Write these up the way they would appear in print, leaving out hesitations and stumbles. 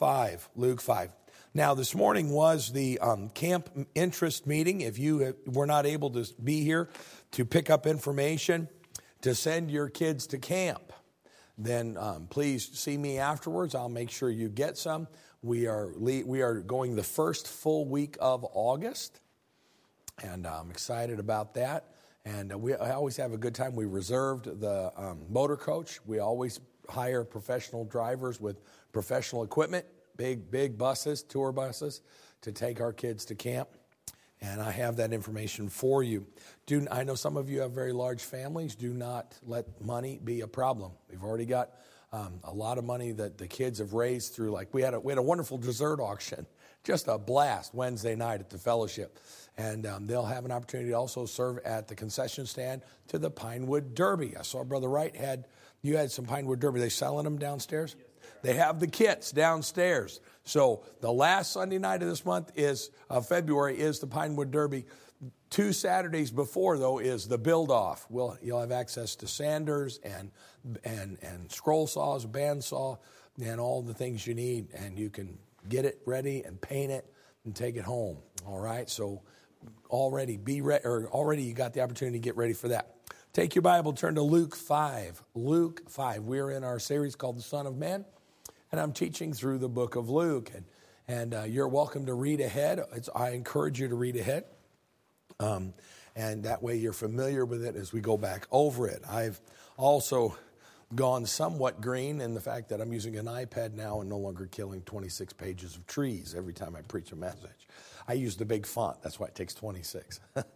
Luke 5. Now, this morning was the camp interest meeting. If you were not able to be here to pick up information to send your kids to camp, then please see me afterwards. I'll make sure you get some. We are going the first full week of August, and I'm excited about that. And I always have a good time. We reserved the motor coach. We always hire professional drivers with professional equipment, big buses, tour buses, to take our kids to camp. And I have that information for you. I know some of you have very large families. Do not let money be a problem. We've already got a lot of money that the kids have raised through, like we had a wonderful dessert auction, just a blast Wednesday night at the fellowship. And they'll have an opportunity to also serve at the concession stand to the Pinewood Derby. I saw Brother Wright had some Pinewood Derby. They selling them downstairs? Yes, they have the kits downstairs. So the last Sunday night of this month February is the Pinewood Derby. 2 Saturdays before, though, is the build-off. You'll have access to sanders and scroll saws, bandsaw, and all the things you need, and you can get it ready and paint it and take it home. All right, so already you got the opportunity to get ready for that. Take your Bible, turn to Luke 5. Luke 5. We're in our series called The Son of Man, and I'm teaching through the book of Luke, and you're welcome to read ahead. I encourage you to read ahead. And that way you're familiar with it as we go back over it. I've also gone somewhat green in the fact that I'm using an iPad now and no longer killing 26 pages of trees every time I preach a message. I use the big font. That's why it takes 26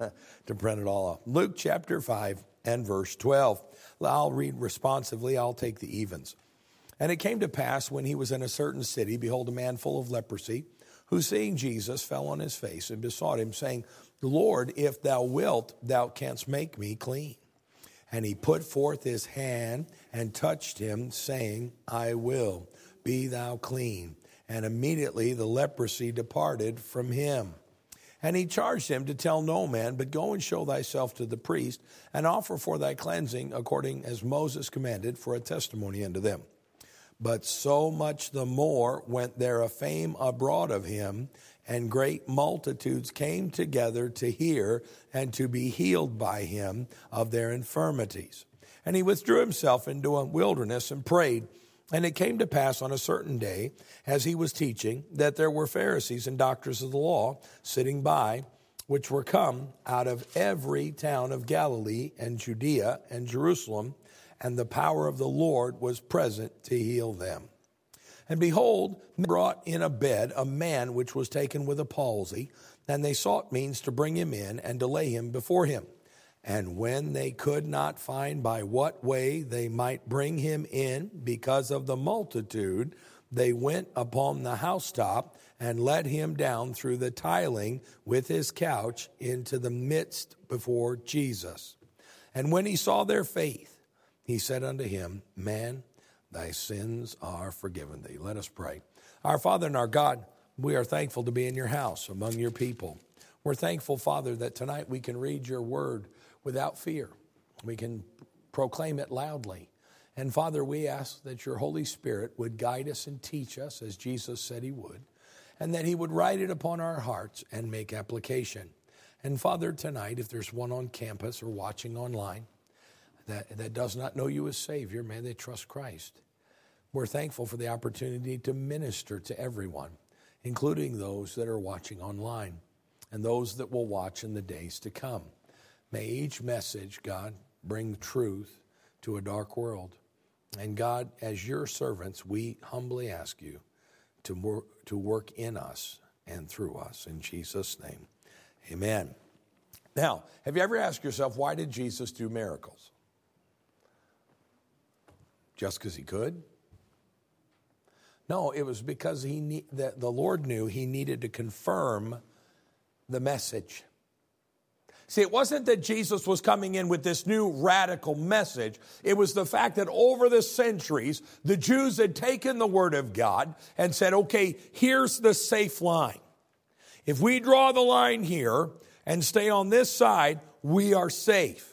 to print it all off. Luke chapter 5 and verse 12. I'll read responsively. I'll take the evens. And it came to pass when he was in a certain city, behold, a man full of leprosy, who seeing Jesus fell on his face and besought him, saying, Lord, if thou wilt, thou canst make me clean. And he put forth his hand and touched him, saying, I will, be thou clean. And immediately the leprosy departed from him. And he charged him to tell no man, but go and show thyself to the priest, and offer for thy cleansing according as Moses commanded, for a testimony unto them. But so much the more went there a fame abroad of him, and great multitudes came together to hear and to be healed by him of their infirmities. And he withdrew himself into a wilderness and prayed. And it came to pass on a certain day, as he was teaching, that there were Pharisees and doctors of the law sitting by, which were come out of every town of Galilee and Judea and Jerusalem, and the power of the Lord was present to heal them. And behold, they brought in a bed a man which was taken with a palsy, and they sought means to bring him in and to lay him before him. And when they could not find by what way they might bring him in because of the multitude, they went upon the housetop and let him down through the tiling with his couch into the midst before Jesus. And when he saw their faith, he said unto him, Man, thy sins are forgiven thee. Let us pray. Our Father and our God, we are thankful to be in your house among your people. We're thankful, Father, that tonight we can read your word without fear. We can proclaim it loudly. And Father, we ask that your Holy Spirit would guide us and teach us as Jesus said he would, and that he would write it upon our hearts and make application. And Father, tonight, if there's one on campus or watching online that does not know you as Savior, may they trust Christ. We're thankful for the opportunity to minister to everyone, including those that are watching online and those that will watch in the days to come. May each message, God, bring truth to a dark world. And God, as your servants, we humbly ask you to work in us and through us. In Jesus' name, amen. Now, have you ever asked yourself, why did Jesus do miracles? Just because he could? No, it was because the Lord knew he needed to confirm the message. See, it wasn't that Jesus was coming in with this new radical message. It was the fact that over the centuries, the Jews had taken the word of God and said, okay, here's the safe line. If we draw the line here and stay on this side, we are safe.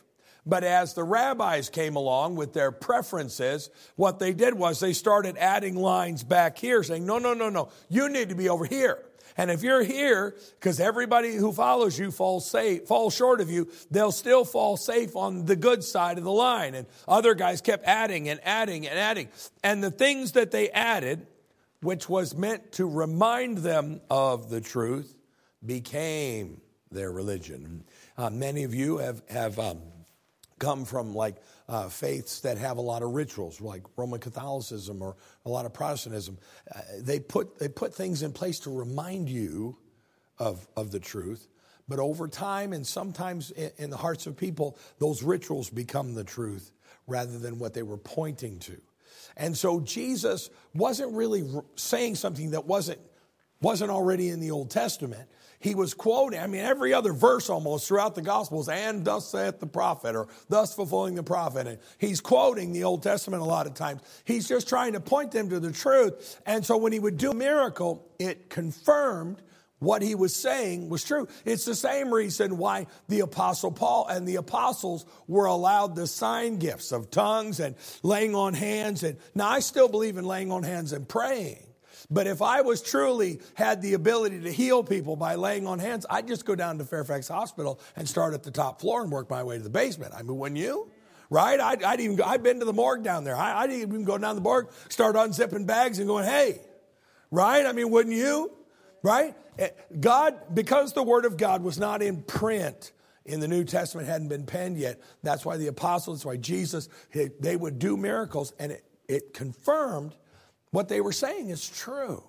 But as the rabbis came along with their preferences, what they did was they started adding lines back here saying, no, you need to be over here. And if you're here, because everybody who follows you falls short of you, they'll still fall safe on the good side of the line. And other guys kept adding and adding and adding. And the things that they added, which was meant to remind them of the truth, became their religion. Many of you have come from faiths that have a lot of rituals, like Roman Catholicism or a lot of Protestantism. They put things in place to remind you of the truth. But over time, and sometimes in the hearts of people, those rituals become the truth rather than what they were pointing to. And so Jesus wasn't really saying something that wasn't already in the Old Testament. He was quoting, every other verse almost throughout the Gospels, and thus saith the prophet, or thus fulfilling the prophet. And he's quoting the Old Testament a lot of times. He's just trying to point them to the truth. And so when he would do a miracle, it confirmed what he was saying was true. It's the same reason why the Apostle Paul and the apostles were allowed the sign gifts of tongues and laying on hands. And now I still believe in laying on hands and praying. But if I was truly had the ability to heal people by laying on hands, I'd just go down to Fairfax Hospital and start at the top floor and work my way to the basement. Wouldn't you? Right? I've been to the morgue down there. I'd even go down the morgue, start unzipping bags and going, hey, right? Wouldn't you? Right? God, because the Word of God was not in print in the New Testament, hadn't been penned yet. That's why the apostles, that's why Jesus, they would do miracles, and it confirmed what they were saying is true.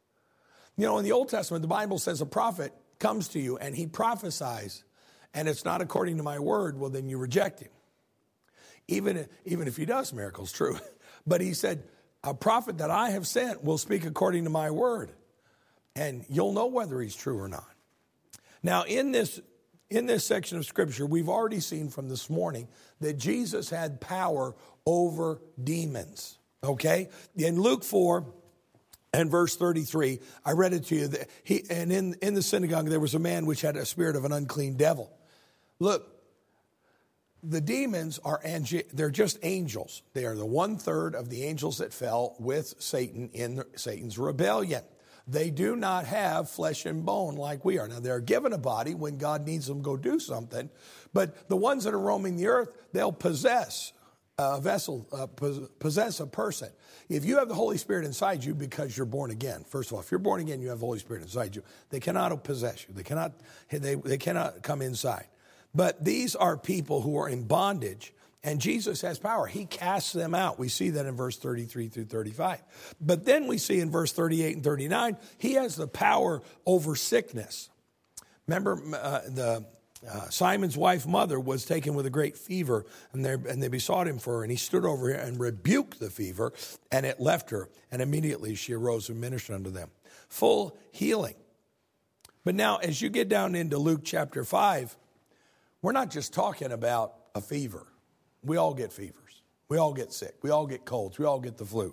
In the Old Testament, the Bible says a prophet comes to you and he prophesies, and it's not according to my word, well, then you reject him. Even if he does miracles, true. But he said, a prophet that I have sent will speak according to my word, and you'll know whether he's true or not. Now, in this section of Scripture, we've already seen from this morning that Jesus had power over demons. Okay? In Luke 4 and verse 33, I read it to you. In the synagogue, there was a man which had a spirit of an unclean devil. Look, the demons they're just angels. They are the 1/3 of the angels that fell with Satan in Satan's rebellion. They do not have flesh and bone like we are. Now, they're given a body when God needs them to go do something. But the ones that are roaming the earth, they'll possess a vessel, possess a person. If you have the Holy Spirit inside you because you're born again, first of all, if you're born again, you have the Holy Spirit inside you. They cannot possess you. They cannot come inside. But these are people who are in bondage, and Jesus has power. He casts them out. We see that in verse 33 through 35. But then we see in verse 38 and 39, he has the power over sickness. Remember, Simon's wife, mother, was taken with a great fever, and they besought him for her, and he stood over her and rebuked the fever, and it left her, and immediately she arose and ministered unto them. Full healing. But now, as you get down into Luke chapter 5, we're not just talking about a fever. We all get fevers. We all get sick. We all get colds. We all get the flu.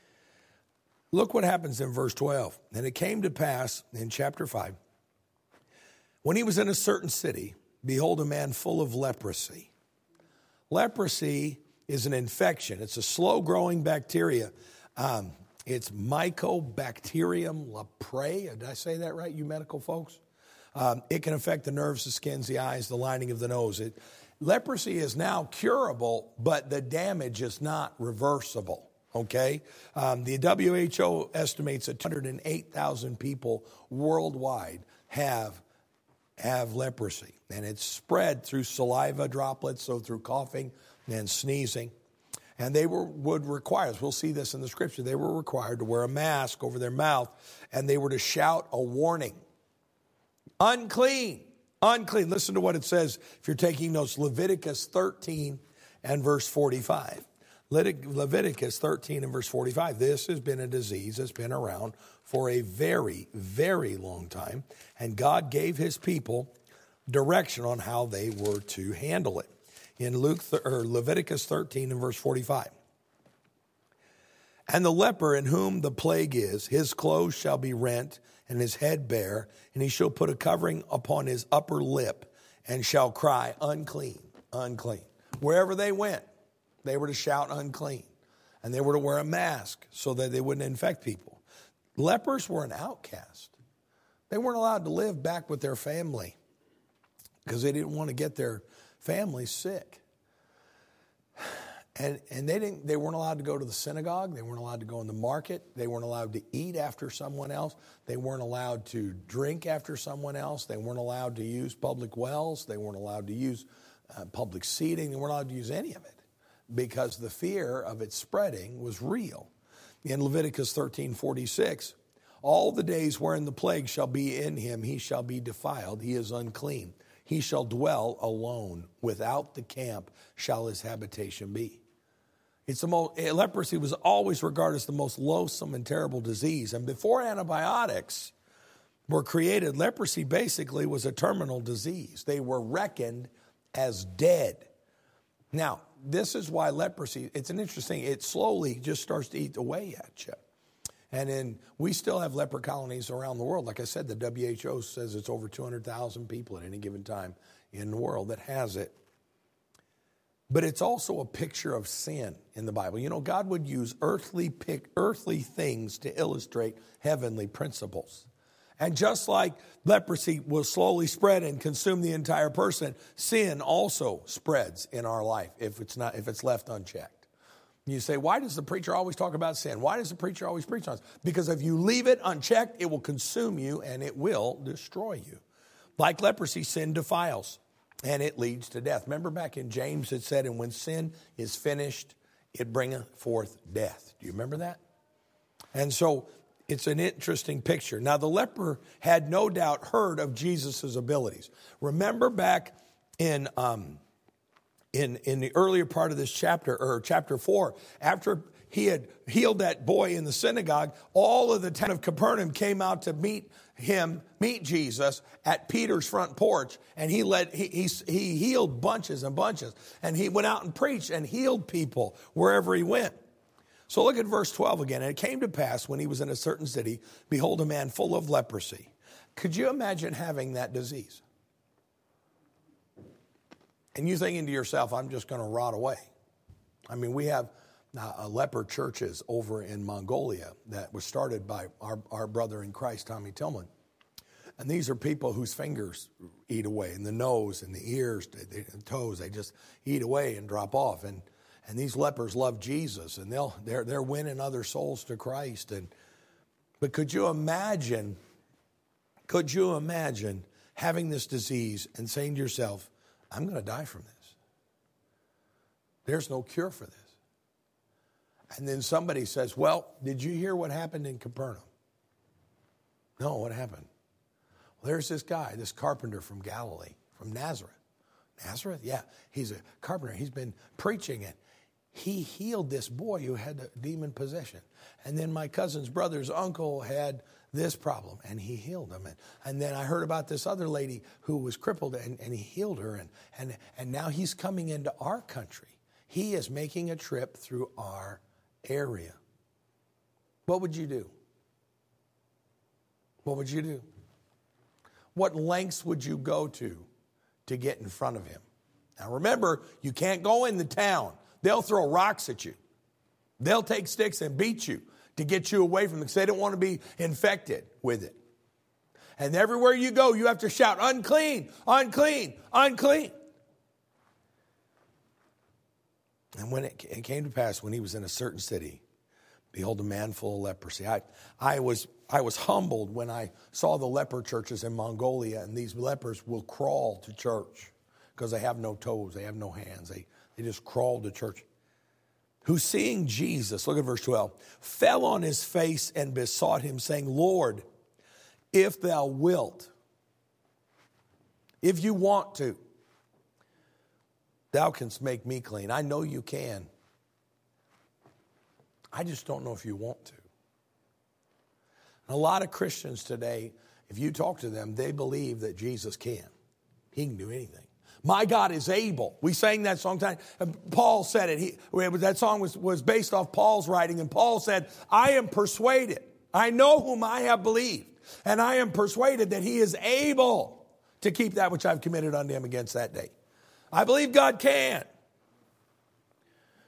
Look what happens in verse 12. And it came to pass in chapter 5, when he was in a certain city, behold, a man full of leprosy. Leprosy is an infection. It's a slow-growing bacteria. It's Mycobacterium leprae. Did I say that right, you medical folks? It can affect the nerves, the skins, the eyes, the lining of the nose. Leprosy is now curable, but the damage is not reversible. Okay? The WHO estimates that 208,000 people worldwide have leprosy, and it's spread through saliva droplets, so through coughing and sneezing. And they would require, as we'll see this in the scripture, they were required to wear a mask over their mouth, and they were to shout a warning. Unclean, unclean. Listen to what it says if you're taking notes. Leviticus 13 and verse 45. Leviticus 13 and verse 45. This has been a disease that's been around for a very, very long time. And God gave his people direction on how they were to handle it. In Leviticus 13 and verse 45. And the leper in whom the plague is, his clothes shall be rent and his head bare, and he shall put a covering upon his upper lip and shall cry, unclean, unclean. Wherever they went, they were to shout unclean. And they were to wear a mask so that they wouldn't infect people. Lepers were an outcast. They weren't allowed to live back with their family because they didn't want to get their family sick. And they weren't allowed to go to the synagogue. They weren't allowed to go in the market. They weren't allowed to eat after someone else. They weren't allowed to drink after someone else. They weren't allowed to use public wells. They weren't allowed to use public seating. They weren't allowed to use any of it because the fear of it spreading was real. In Leviticus 13:46, all the days wherein the plague shall be in him, he shall be defiled. He is unclean. He shall dwell alone. Without the camp shall his habitation be. Leprosy was always regarded as the most loathsome and terrible disease. And before antibiotics were created, leprosy basically was a terminal disease. They were reckoned as dead. Now, this is why leprosy, it slowly just starts to eat away at you. And we still have leper colonies around the world. Like I said, the WHO says it's over 200,000 people at any given time in the world that has it. But it's also a picture of sin in the Bible. You know, God would use earthly things to illustrate heavenly principles. And just like leprosy will slowly spread and consume the entire person, sin also spreads in our life if it's left unchecked. You say, why does the preacher always talk about sin? Why does the preacher always preach on it? Because if you leave it unchecked, it will consume you and it will destroy you. Like leprosy, sin defiles and it leads to death. Remember back in James it said, and when sin is finished, it bringeth forth death. Do you remember that? And so it's an interesting picture. Now the leper had no doubt heard of Jesus' abilities. Remember back in the earlier part of this chapter, or chapter 4, after he had healed that boy in the synagogue, all of the town of Capernaum came out to meet Jesus at Peter's front porch, and he healed bunches and bunches, and he went out and preached and healed people wherever he went. So look at verse 12 again. And it came to pass when he was in a certain city, behold, a man full of leprosy. Could you imagine having that disease? And you thinking to yourself, I'm just going to rot away. I mean, we have leper churches over in Mongolia that was started by our brother in Christ, Tommy Tillman. And these are people whose fingers eat away, and the nose and the ears, the toes, they just eat away and drop off. And these lepers love Jesus, and they're winning other souls to Christ. But could you imagine having this disease and saying to yourself, I'm going to die from this. There's no cure for this. And then somebody says, well, did you hear what happened in Capernaum? No, what happened? Well, there's this guy, this carpenter from Galilee, from Nazareth. Nazareth? Yeah, he's a carpenter. He's been preaching it. He healed this boy who had a demon possession. And then my cousin's brother's uncle had this problem, and he healed him. And then I heard about this other lady who was crippled, and he healed her. And now he's coming into our country. He is making a trip through our area. What would you do? What would you do? What lengths would you go to get in front of him? Now remember, you can't go in the town. They'll throw rocks at you. They'll take sticks and beat you to get you away from it because they don't want to be infected with it. And everywhere you go, you have to shout, unclean, unclean, unclean. And when it came to pass, when he was in a certain city, behold, a man full of leprosy. I was humbled when I saw the leper churches in Mongolia, and these lepers will crawl to church because they have no toes, they have no hands, they just crawled to church. Who seeing Jesus, look at verse 12, fell on his face and besought him, saying, Lord, if thou wilt, if you want to, thou canst make me clean. I know you can. I just don't know if you want to. And a lot of Christians today, if you talk to them, they believe that Jesus can. He can do anything. My God is able. We sang that song time. Paul said it. That song was based off Paul's writing. And Paul said, I am persuaded. I know whom I have believed. And I am persuaded that he is able to keep that which I've committed unto him against that day. I believe God can.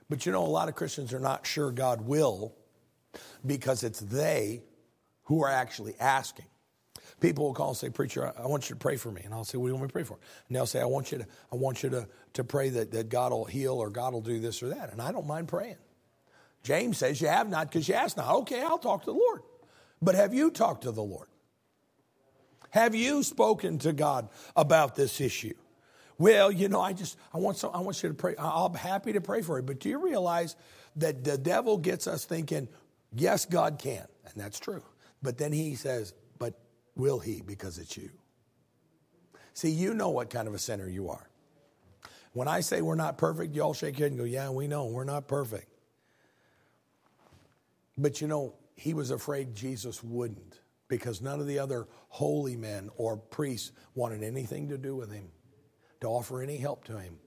But you know, a lot of Christians are not sure God will because it's they who are actually asking. People will call and say, preacher, I want you to pray for me. And I'll say, what do you want me to pray for? And they'll say, I want you to pray that God will heal or God will do this or that. And I don't mind praying. James says you have not because you ask not. Okay, I'll talk to the Lord. But have you talked to the Lord? Have you spoken to God about this issue? Well, you know, I want you to pray. I'm happy to pray for you. But do you realize that the devil gets us thinking, yes, God can. And that's true. But then he says, but will he because it's you? See, you know what kind of a sinner you are. When I say we're not perfect, you all shake your head and go, yeah, we know we're not perfect. But you know, he was afraid Jesus wouldn't because none of the other holy men or priests wanted anything to do with him, to offer any help to him.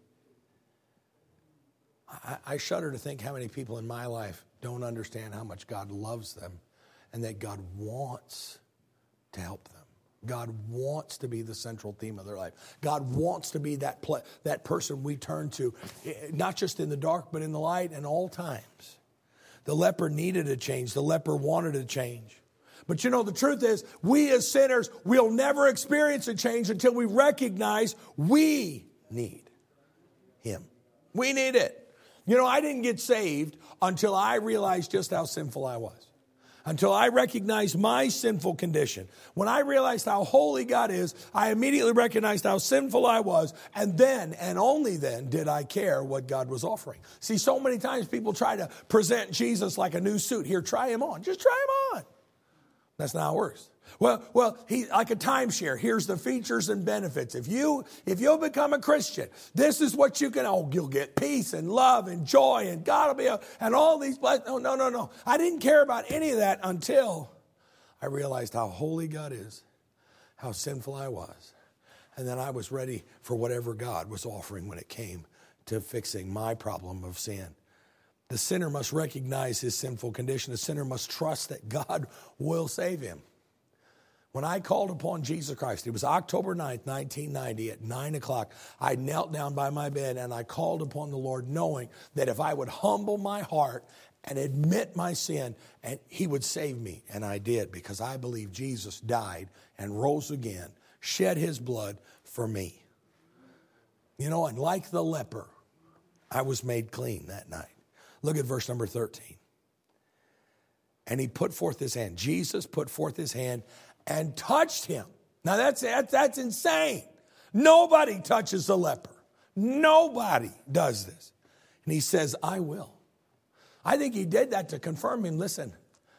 I shudder to think how many people in my life don't understand how much God loves them and that God wants to help them. God wants to be the central theme of their life. God wants to be that person we turn to, not just in the dark, but in the light and all times. The leper needed a change. The leper wanted a change. But you know, the truth is, we as sinners, we'll never experience a change until we recognize we need him. We need it. You know, I didn't get saved until I realized just how sinful I was. Until I recognized my sinful condition. When I realized how holy God is, I immediately recognized how sinful I was. And then, and only then, did I care what God was offering. See, so many times people try to present Jesus like a new suit. Here, try him on. Just try him on. That's not how it works. Well, he like a timeshare. Here's the features and benefits. If you'll become a Christian, this is what you can. You'll get peace and love and joy, and God will be and all these blessings. No. I didn't care about any of that until I realized how holy God is, how sinful I was, and then I was ready for whatever God was offering when it came to fixing my problem of sin. The sinner must recognize his sinful condition. The sinner must trust that God will save him. When I called upon Jesus Christ, it was October 9th, 1990 at 9 o'clock, I knelt down by my bed and I called upon the Lord knowing that if I would humble my heart and admit my sin, and he would save me. And I did because I believe Jesus died and rose again, shed his blood for me. You know, and like the leper, I was made clean that night. Look at verse number 13. And he put forth his hand. Jesus put forth his hand and touched him. Now that's insane. Nobody touches the leper. Nobody does this. And he says, I will. I think he did that to confirm him. Listen,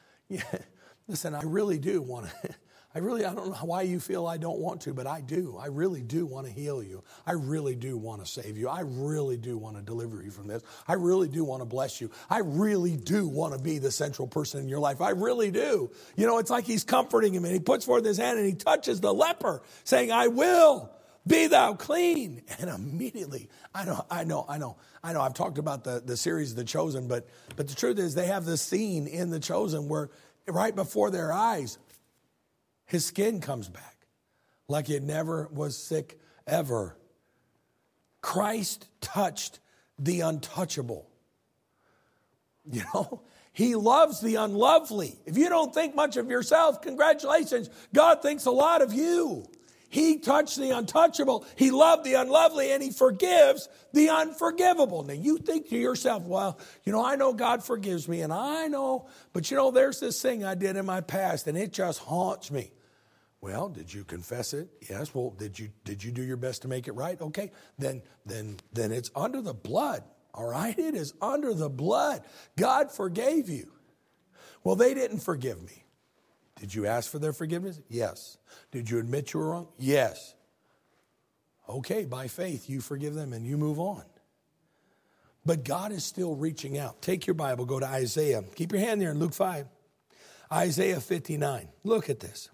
I really do want to. I don't know why you feel I don't want to, but I do. I really do want to heal you. I really do want to save you. I really do want to deliver you from this. I really do want to bless you. I really do want to be the central person in your life. I really do. You know, it's like he's comforting him, and he puts forth his hand and he touches the leper, saying, I will, be thou clean. And immediately, I know. I've talked about the series The Chosen, but the truth is they have this scene in The Chosen where right before their eyes, his skin comes back like it never was sick ever. Christ touched the untouchable. You know, he loves the unlovely. If you don't think much of yourself, congratulations. God thinks a lot of you. He touched the untouchable. He loved the unlovely, and he forgives the unforgivable. Now, you think to yourself, well, you know, I know God forgives me, and I know, but you know, there's this thing I did in my past, and it just haunts me. Well, did you confess it? Yes. Well, did you do your best to make it right? Okay. Then it's under the blood. All right. It is under the blood. God forgave you. Well, they didn't forgive me. Did you ask for their forgiveness? Yes. Did you admit you were wrong? Yes. Okay. By faith, you forgive them and you move on. But God is still reaching out. Take your Bible, go to Isaiah. Keep your hand there in Luke 5. Isaiah 59. Look at this.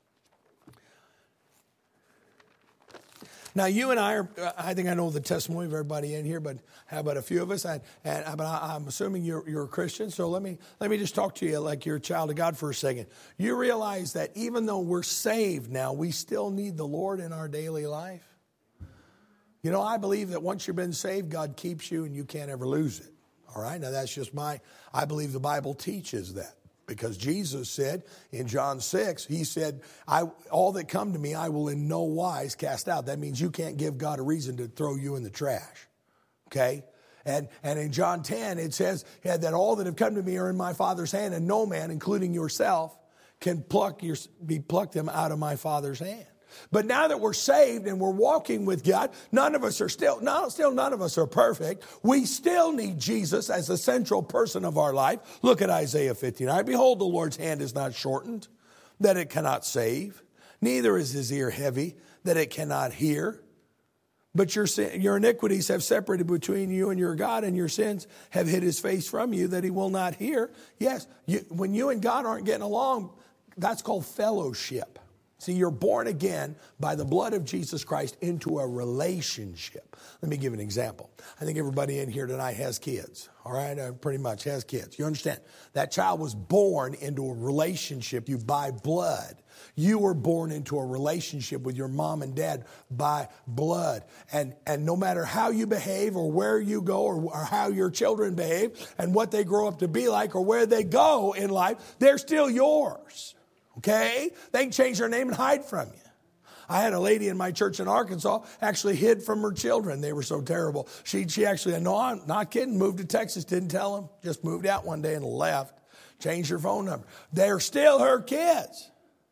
Now, you and I are, I think I know the testimony of everybody in here, but how about a few of us? But I'm assuming you're a Christian, so let me just talk to you like you're a child of God for a second. You realize that even though we're saved now, we still need the Lord in our daily life? You know, I believe that once you've been saved, God keeps you and you can't ever lose it. All right, now that's just I believe the Bible teaches that. Because Jesus said in John 6, he said, all that come to me, I will in no wise cast out. That means you can't give God a reason to throw you in the trash. Okay? And in John 10, it says that all that have come to me are in my Father's hand, and no man, including yourself, can be plucked them out of my Father's hand. But now that we're saved and we're walking with God, none of us are none of us are perfect. We still need Jesus as the central person of our life. Look at Isaiah 59. Behold, the Lord's hand is not shortened, that it cannot save. Neither is his ear heavy, that it cannot hear. But your iniquities have separated between you and your God, and your sins have hid his face from you, that he will not hear. Yes, when you and God aren't getting along, that's called fellowship. See, you're born again by the blood of Jesus Christ into a relationship. Let me give an example. I think everybody in here tonight has kids, all right? Pretty much has kids. You understand? That child was born into a relationship by blood. You were born into a relationship with your mom and dad by blood. And no matter how you behave or where you go or how your children behave and what they grow up to be like or where they go in life, they're still yours. Okay? They can change their name and hide from you. I had a lady in my church in Arkansas actually hid from her children. They were so terrible. She actually, no, I'm not kidding, moved to Texas, didn't tell them, just moved out one day and left, changed her phone number. They're still her kids.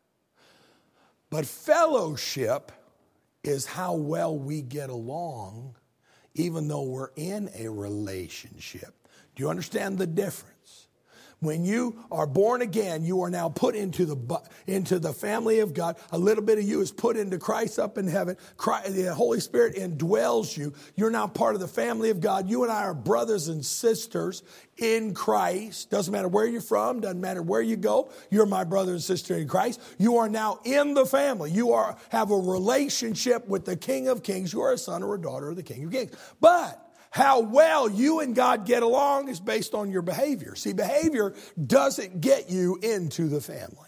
But fellowship is how well we get along, even though we're in a relationship. Do you understand the difference? When you are born again, you are now put into the family of God. A little bit of you is put into Christ up in heaven. The Holy Spirit indwells you. You're now part of the family of God. You and I are brothers and sisters in Christ. Doesn't matter where you're from. Doesn't matter where you go. You're my brother and sister in Christ. You are now in the family. You have a relationship with the King of Kings. You are a son or a daughter of the King of Kings. But how well you and God get along is based on your behavior. See, behavior doesn't get you into the family.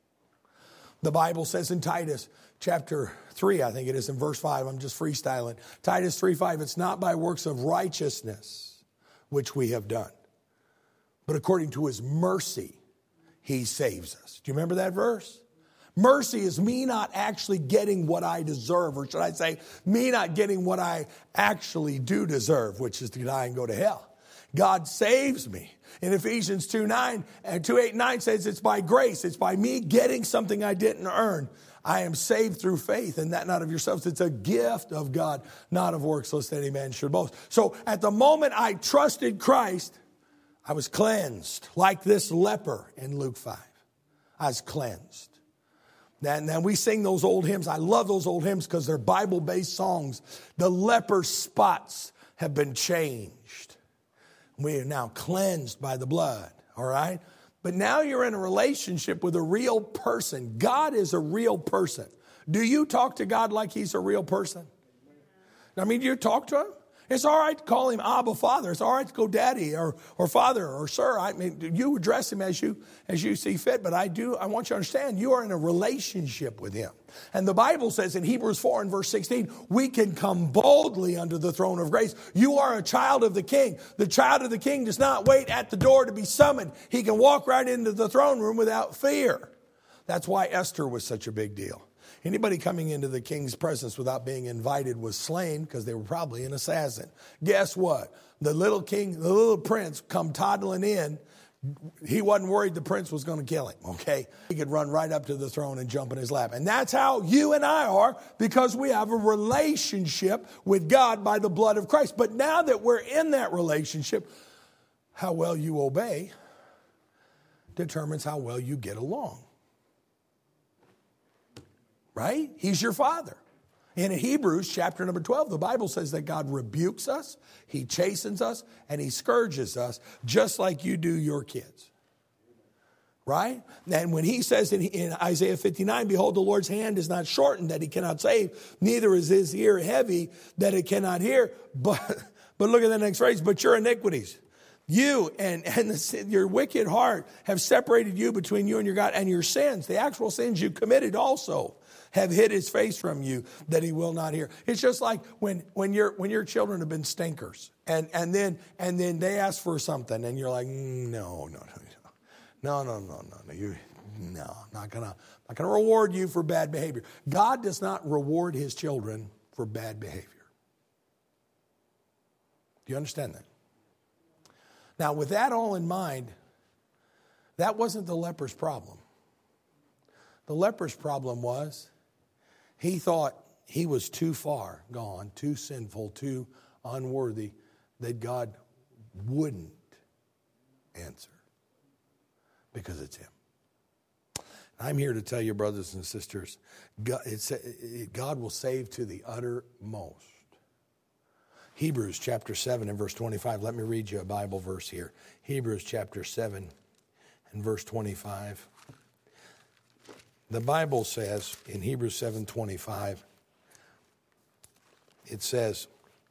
The Bible says in Titus chapter 3, I think it is in verse 5, I'm just freestyling. Titus 3:5, it's not by works of righteousness which we have done, but according to his mercy, he saves us. Do you remember that verse? Mercy is me not actually getting what I deserve, or should I say, me not getting what I actually do deserve, which is to die and go to hell. God saves me. In Ephesians 2:9 and 2:8-9 says it's by grace. It's by me getting something I didn't earn. I am saved through faith, and that not of yourselves. It's a gift of God, not of works, lest any man should boast. So at the moment I trusted Christ, I was cleansed, like this leper in Luke 5. I was cleansed. And then we sing those old hymns. I love those old hymns because they're Bible-based songs. The leper's spots have been changed. We are now cleansed by the blood, all right? But now you're in a relationship with a real person. God is a real person. Do you talk to God like he's a real person? I mean, do you talk to him? It's all right to call him Abba, Father. It's all right to go Daddy or Father or Sir. I mean, you address him as you see fit. But I want you to understand, you are in a relationship with him. And the Bible says in Hebrews 4 and verse 16, we can come boldly under the throne of grace. You are a child of the King. The child of the King does not wait at the door to be summoned. He can walk right into the throne room without fear. That's why Esther was such a big deal. Anybody coming into the king's presence without being invited was slain because they were probably an assassin. Guess what? The little king, the little prince come toddling in. He wasn't worried the prince was going to kill him, okay? He could run right up to the throne and jump in his lap. And that's how you and I are, because we have a relationship with God by the blood of Christ. But now that we're in that relationship, how well you obey determines how well you get along. Right? He's your father. In Hebrews chapter number 12, the Bible says that God rebukes us, he chastens us, and he scourges us just like you do your kids. Right? And when he says in Isaiah 59, behold, the Lord's hand is not shortened that he cannot save, neither is his ear heavy that it cannot hear. But look at the next phrase, but your iniquities. You and your wicked heart have separated you between you and your God, and your sins, the actual sins you committed also, have hid his face from you that he will not hear. It's just like when your children have been stinkers and then they ask for something and you're like, no, not gonna reward you for bad behavior. God does not reward his children for bad behavior. Do you understand that? Now, with that all in mind, that wasn't the leper's problem. The leper's problem was he thought he was too far gone, too sinful, too unworthy, that God wouldn't answer because it's him. I'm here to tell you, brothers and sisters, God will save to the uttermost. Hebrews chapter 7 and verse 25. Let me read you a Bible verse here. Hebrews chapter 7 and verse 25. The Bible says in Hebrews 7:25, it says,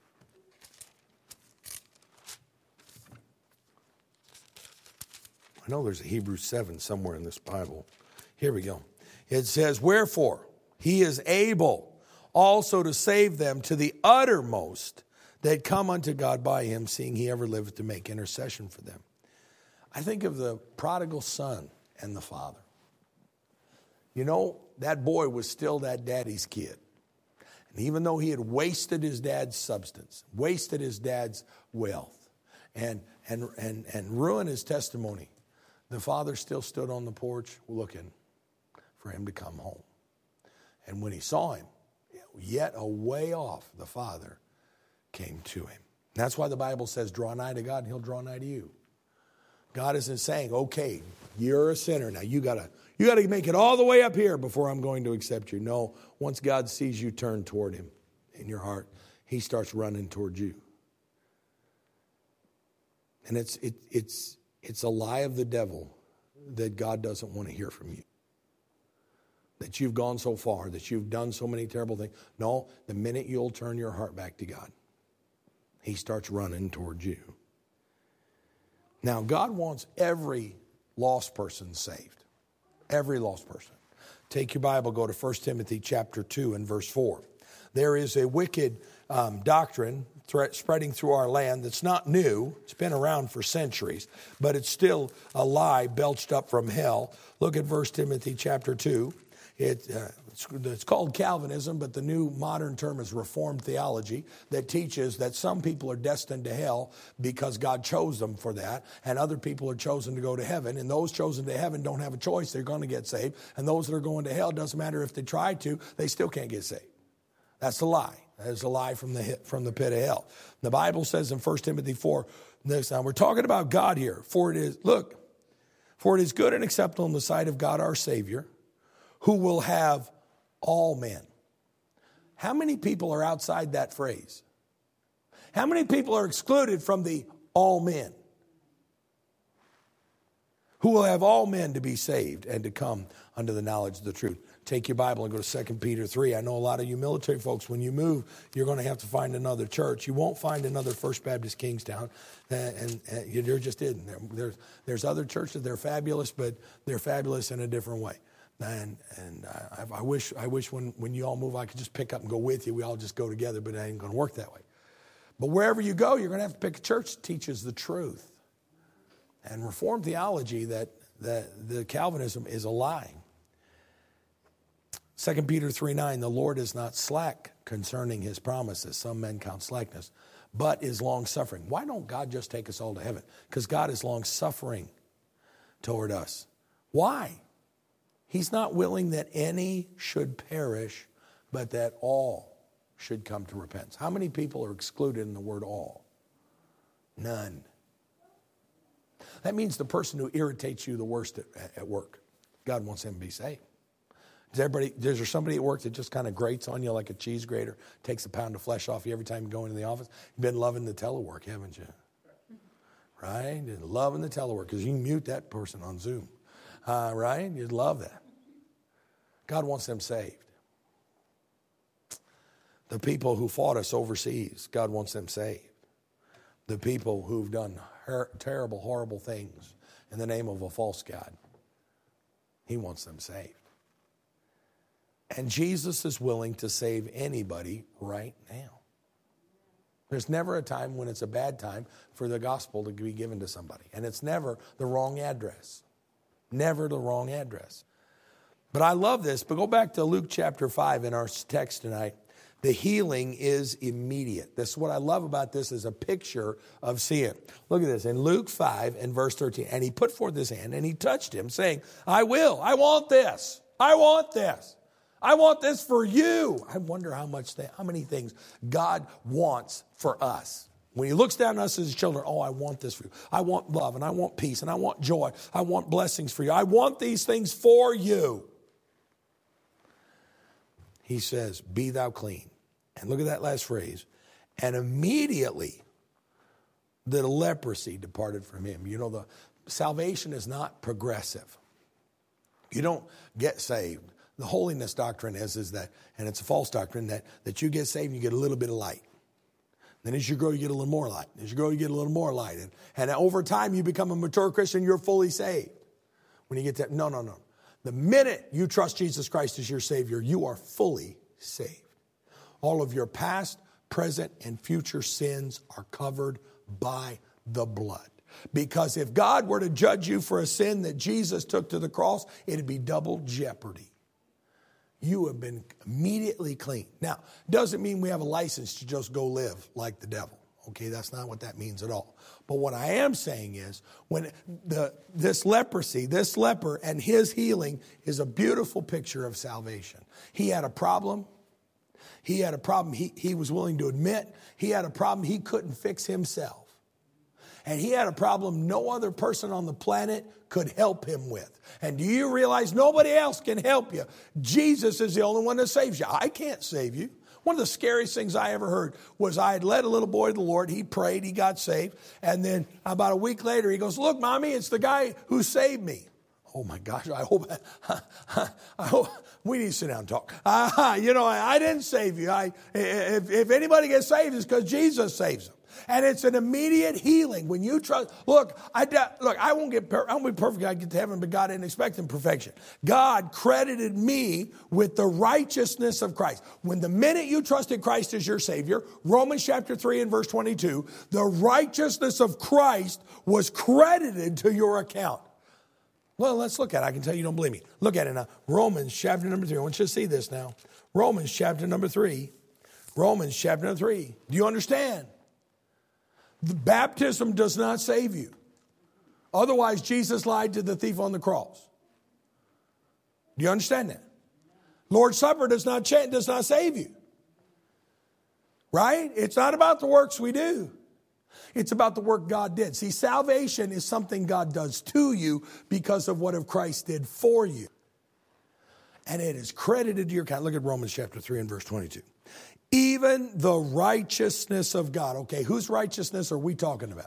I know there's a Hebrews 7 somewhere in this Bible. Here we go. It says, wherefore he is able also to save them to the uttermost that come unto God by him, seeing he ever liveth to make intercession for them. I think of the prodigal son and the father. You know, that boy was still that daddy's kid. And even though he had wasted his dad's substance, wasted his dad's wealth, and ruined his testimony, the father still stood on the porch looking for him to come home. And when he saw him, yet a way off, the father came to him. That's why the Bible says, draw nigh to God and he'll draw nigh to you. God isn't saying, okay, you're a sinner. Now you gotta make it all the way up here before I'm going to accept you. No, once God sees you turn toward him in your heart, he starts running toward you. And it's a lie of the devil that God doesn't want to hear from you. That you've gone so far, that you've done so many terrible things. No, the minute you'll turn your heart back to God, he starts running towards you. Now, God wants every lost person saved. Every lost person. Take your Bible, go to 1 Timothy chapter 2 and verse 4. There is a wicked doctrine spreading through our land that's not new. It's been around for centuries, but it's still a lie belched up from hell. Look at 1 Timothy chapter 2. It's called Calvinism, but the new modern term is Reformed theology that teaches that some people are destined to hell because God chose them for that, and other people are chosen to go to heaven, and those chosen to heaven don't have a choice. They're going to get saved, and those that are going to hell, doesn't matter if they try to, they still can't get saved. That's a lie. That is a lie from the pit of hell. The Bible says in 1 Timothy 4, next time, we're talking about God here. For it is good and acceptable in the sight of God our Savior, who will have all men. How many people are outside that phrase? How many people are excluded from the all men? Who will have all men to be saved and to come unto the knowledge of the truth. Take your Bible and go to 2 Peter 3. I know a lot of you military folks, when you move, you're going to have to find another church. You won't find another First Baptist Kingstown, and there just isn't. There's other churches, they're fabulous, but they're fabulous in a different way. And I wish when you all move, I could just pick up and go with you. We all just go together, but it ain't going to work that way. But wherever you go, you're going to have to pick a church that teaches the truth. And Reformed theology, that the Calvinism is a lie. 2 Peter 3:9, the Lord is not slack concerning his promises. Some men count slackness, but is long-suffering. Why don't God just take us all to heaven? Because God is long-suffering toward us. Why? He's not willing that any should perish, but that all should come to repentance. How many people are excluded in the word all? None. That means the person who irritates you the worst at work, God wants him to be saved. Is there somebody at work that just kind of grates on you like a cheese grater, takes a pound of flesh off you every time you go into the office? You've been loving the telework, haven't you? Right? You're loving the telework because you can mute that person on Zoom. Right? You'd love that. God wants them saved. The people who fought us overseas, God wants them saved. The people who've done terrible, horrible things in the name of a false god. He wants them saved. And Jesus is willing to save anybody right now. There's never a time when it's a bad time for the gospel to be given to somebody. And it's never the wrong address. Never the wrong address. But I love this. But go back to Luke chapter 5 in our text tonight. The healing is immediate. That's what I love about this, is a picture of seeing. Look at this. In Luke 5 and verse 13. And he put forth his hand and he touched him, saying, I want this. I want this. I want this for you. I wonder how many things God wants for us. When he looks down on us as his children, I want this for you. I want love, and I want peace, and I want joy. I want blessings for you. I want these things for you. He says, be thou clean. And look at that last phrase. And immediately the leprosy departed from him. You know, the salvation is not progressive. You don't get saved. The holiness doctrine is that, and it's a false doctrine, that you get saved and you get a little bit of light. Then as you grow, you get a little more light. As you grow, you get a little more light. And over time, you become a mature Christian, you're fully saved. When you get that, no. The minute you trust Jesus Christ as your Savior, you are fully saved. All of your past, present, and future sins are covered by the blood. Because if God were to judge you for a sin that Jesus took to the cross, it'd be double jeopardy. You have been immediately clean. Now, doesn't mean we have a license to just go live like the devil. Okay, that's not what that means at all. But what I am saying is, when this leper and his healing is a beautiful picture of salvation. He had a problem. He was willing to admit. He had a problem he couldn't fix himself. And he had a problem no other person on the planet could help him with. And do you realize nobody else can help you? Jesus is the only one that saves you. I can't save you. One of the scariest things I ever heard was I had led a little boy to the Lord. He prayed. He got saved. And then about a week later, he goes, look, Mommy, it's the guy who saved me. Oh, my gosh, I hope we need to sit down and talk. I didn't save you. If anybody gets saved, it's because Jesus saves them. And it's an immediate healing when you trust. Look, I won't be perfect. I get to heaven, but God didn't expect imperfection. God credited me with the righteousness of Christ. When the minute you trusted Christ as your Savior, Romans chapter 3 and verse 22, the righteousness of Christ was credited to your account. Well, let's look at it. I can tell you don't believe me. Look at it now. Romans chapter number 3. I want you to see this now. Romans chapter number 3. Romans chapter number 3. Do you understand? The baptism does not save you. Otherwise, Jesus lied to the thief on the cross. Do you understand that? Lord's Supper does not save you. Right? It's not about the works we do. It's about the work God did. See, salvation is something God does to you because of what Christ did for you. And it is credited to your account. Look at Romans chapter 3 and verse 22. Even the righteousness of God. Okay, whose righteousness are we talking about?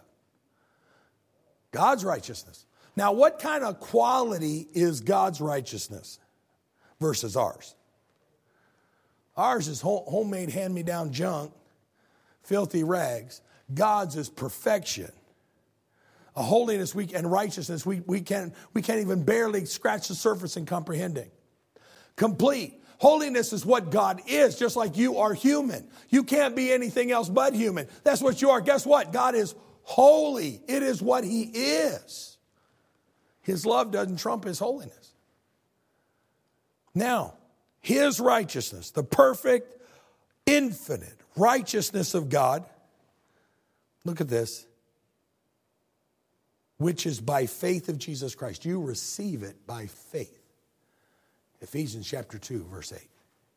God's righteousness. Now, what kind of quality is God's righteousness versus ours? Ours is homemade, hand-me-down junk, filthy rags. God's is perfection. A holiness and righteousness we can't even barely scratch the surface in comprehending. Complete. Holiness is what God is, just like you are human. You can't be anything else but human. That's what you are. Guess what? God is holy. It is what he is. His love doesn't trump his holiness. Now, his righteousness, the perfect, infinite righteousness of God, look at this, which is by faith of Jesus Christ. You receive it by faith. Ephesians chapter 2, verse 8.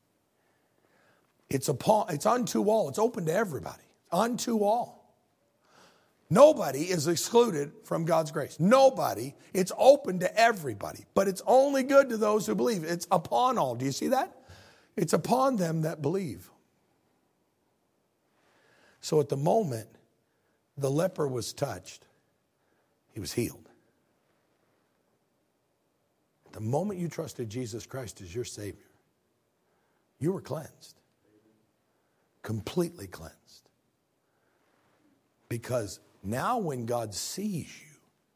It's unto all. It's open to everybody. Unto all. Nobody is excluded from God's grace. Nobody. It's open to everybody. But it's only good to those who believe. It's upon all. Do you see that? It's upon them that believe. So at the moment the leper was touched, he was healed. The moment you trusted Jesus Christ as your Savior, you were cleansed. Completely cleansed. Because Now when God sees you,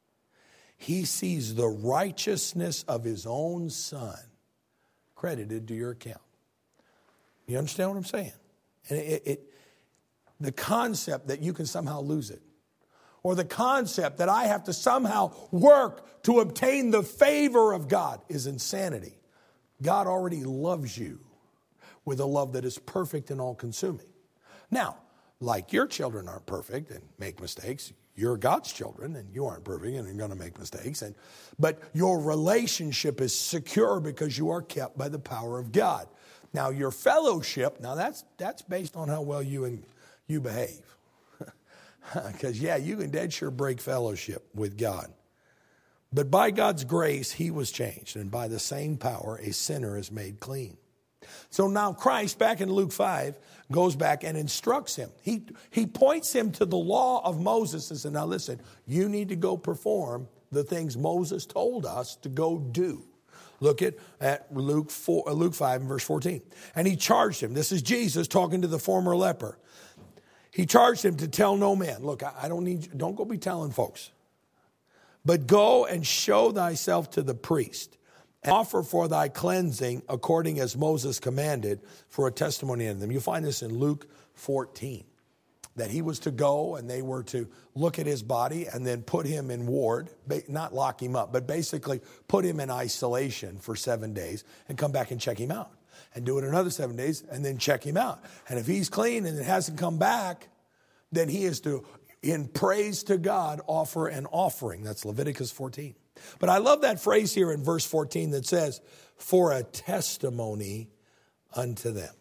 he sees the righteousness of his own son credited to your account. You understand what I'm saying? And the concept that you can somehow lose it, or the concept that I have to somehow work to obtain the favor of God, is insanity. God already loves you with a love that is perfect and all-consuming. Now, like your children aren't perfect and make mistakes, you're God's children and you aren't perfect and you're going to make mistakes. But your relationship is secure because you are kept by the power of God. Now, your fellowship, now that's based on how well you behave. Because, you can dead sure break fellowship with God. But by God's grace, he was changed. And by the same power, a sinner is made clean. So now Christ, back in Luke 5, goes back and instructs him. He points him to the law of Moses and says, now listen, you need to go perform the things Moses told us to go do. Look at Luke 5 and verse 14. And he charged him. This is Jesus talking to the former leper. He charged him to tell no man. Look, don't go be telling folks. But go and show thyself to the priest, and offer for thy cleansing according as Moses commanded, for a testimony unto them. You find this in Luke 14, that he was to go and they were to look at his body and then put him in ward, not lock him up, but basically put him in isolation for 7 days and come back and check him out. And do it another 7 days and then check him out. And if he's clean and it hasn't come back, then he is to, in praise to God, offer an offering. That's Leviticus 14. But I love that phrase here in verse 14 that says, for a testimony unto them.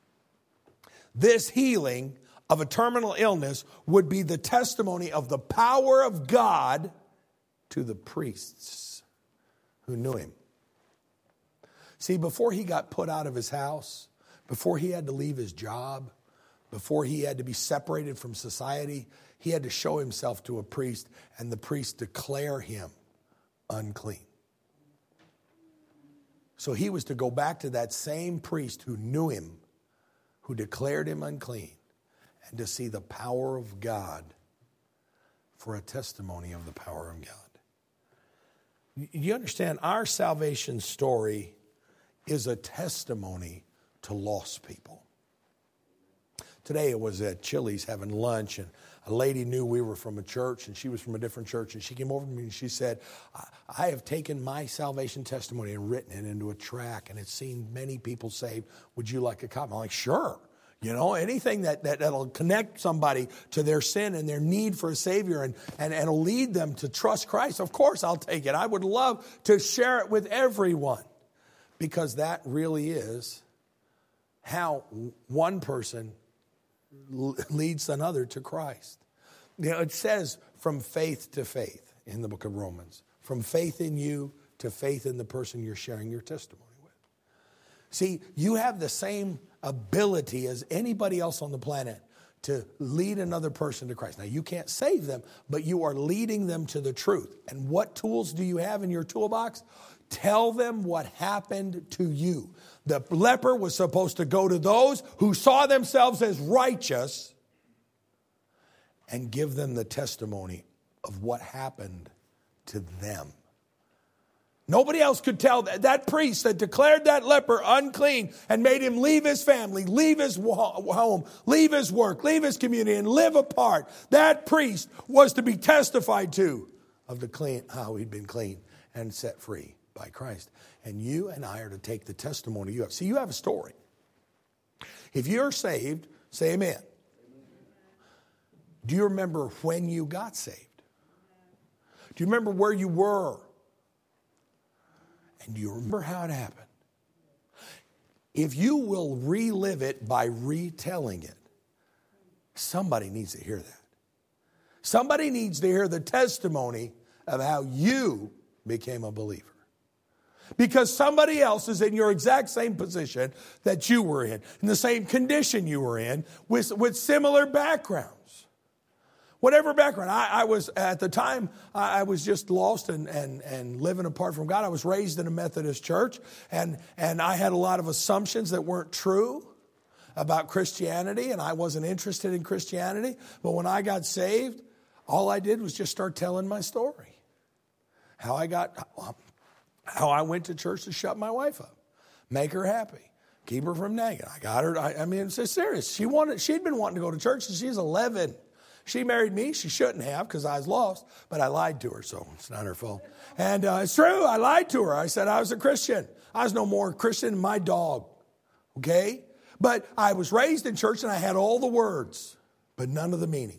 This healing of a terminal illness would be the testimony of the power of God to the priests who knew him. See, before he got put out of his house, before he had to leave his job, before he had to be separated from society, he had to show himself to a priest, and the priest declare him unclean. So he was to go back to that same priest who knew him, who declared him unclean, and to see the power of God for a testimony of the power of God. You understand, our salvation story is a testimony to lost people. Today I was at Chili's having lunch, and a lady knew we were from a church, and she was from a different church, and she came over to me and she said, I have taken my salvation testimony and written it into a tract, and it's seen many people saved. Would you like a copy? I'm like, sure. You know, anything that'll connect somebody to their sin and their need for a Savior and it'll lead them to trust Christ, of course I'll take it. I would love to share it with everyone, because that really is how one person leads another to Christ. You know, it says from faith to faith in the book of Romans. From faith in you to faith in the person you're sharing your testimony with. See, you have the same ability as anybody else on the planet to lead another person to Christ. Now, you can't save them, but you are leading them to the truth. And what tools do you have in your toolbox? Tell them what happened to you. The leper was supposed to go to those who saw themselves as righteous and give them the testimony of what happened to them. Nobody else could tell that priest that declared that leper unclean and made him leave his family, leave his home, leave his work, leave his community, and live apart. That priest was to be testified to of how he'd been clean and set free by Christ. And you and I are to take the testimony you have. See, you have a story. If you're saved, say amen. Do you remember when you got saved? Do you remember where you were? And do you remember how it happened? If you will relive it by retelling it, somebody needs to hear that. Somebody needs to hear the testimony of how you became a believer. Because somebody else is in your exact same position that you were in the same condition you were in, with similar backgrounds. Whatever background. I was, at the time, I was just lost and living apart from God. I was raised in a Methodist church, and I had a lot of assumptions that weren't true about Christianity, and I wasn't interested in Christianity. But when I got saved, all I did was just start telling my story. How I went to church to shut my wife up, make her happy, keep her from nagging. I got her. I mean, it's serious. She'd been wanting to go to church since she was 11. She married me. She shouldn't have because I was lost, but I lied to her, so it's not her fault. And it's true. I lied to her. I said I was a Christian. I was no more Christian than my dog, okay? But I was raised in church, and I had all the words, but none of the meanings.